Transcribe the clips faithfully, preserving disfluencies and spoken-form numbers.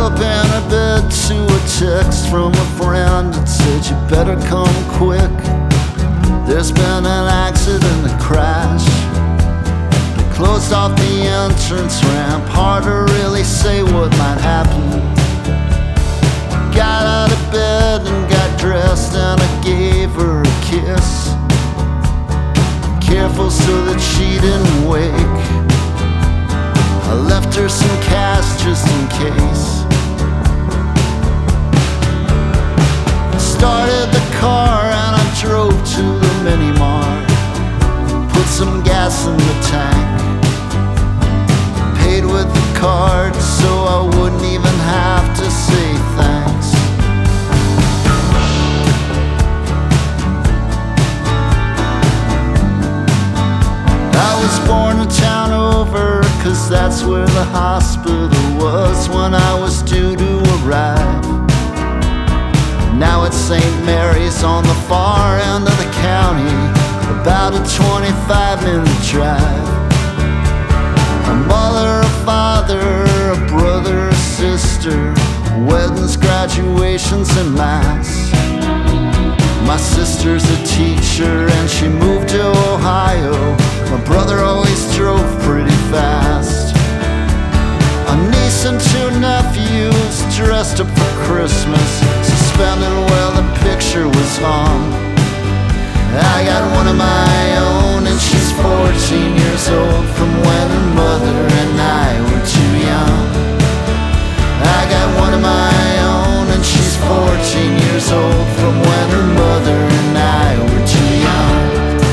up in a bed to a text from a friend that said you better come quick. There's been an accident, a crash. They closed off the entrance ramp, hard to really say what might happen. Got out of bed and got dressed and I gave her a kiss, careful so that she didn't wake. I left her some cash just in case. Started the car and I drove to the mini mart, put some gas in the tank, paid with the card so I wouldn't even have to say thanks. I was born a town over, cause that's where the hospital was when I was due to arrive. Now it's Saint Mary's on the far end of the county, about a twenty-five minute drive. A mother, a father, a brother, a sister, weddings, graduations, and mass. My sister's a teacher and she moved to Ohio. My brother always drove pretty fast. A niece and two nephews dressed up for Christmas, suspended where the picture was hung. I got one of my own and she's fourteen years old, from when her mother and I were too young. I got one of my own and she's fourteen years old, from when her mother and I were too young.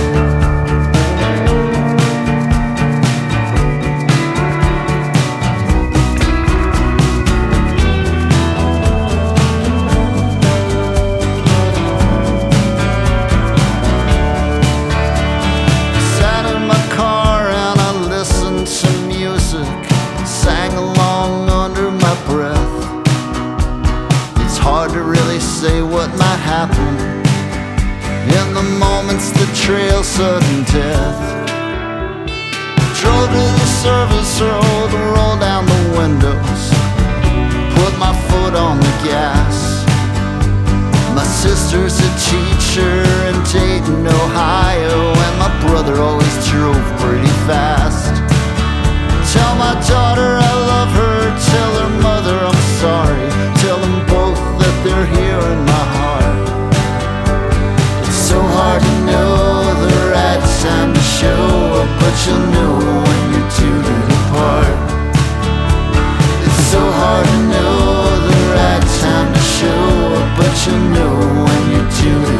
Say what might happen in the moments that trail sudden death. Drove to the service road, rolled down the windows, put my foot on the gas. My sister's a teacher in Dayton, Ohio, and my brother always drove pretty fast. Tell my daughter I love her, tell her mother I'm sorry, tell them both that they're here in my heart. It's so hard to know the right time to show up, but you'll know when you're due to depart. It's so hard to know the right time to show up, but you'll know when you're due to